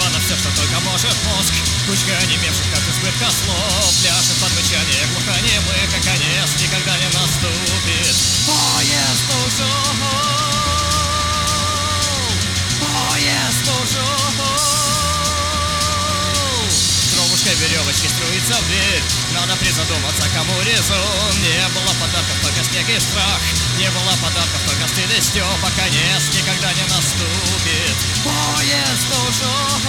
на все, что только может мозг. Кучка онемевших от избытка слов пляшет под мычание глухонемых, а конец никогда не наступит. Поезд ушел, поезд ушел. Кровушкой веревочки струится в дверь. Надо призадуматься, кому резон. Не было подарков, только снег и страх. Не было подарков, только стыд и стёб, а конец никогда не наступит. Поезд ушел,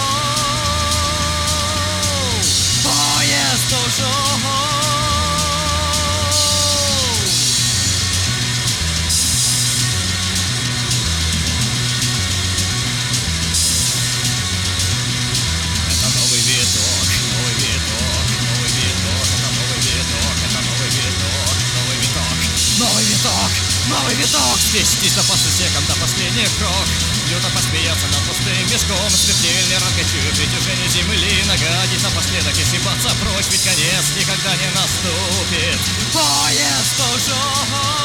поезд ушел. Новый виток, спустись до последнего, до последних крох. Люто посмеяться над пустым мешком. Смертельный раскачу притяжение земли. Нагадить напоследок и съебаться прочь. Ведь конец никогда не наступит. Поезд ушел.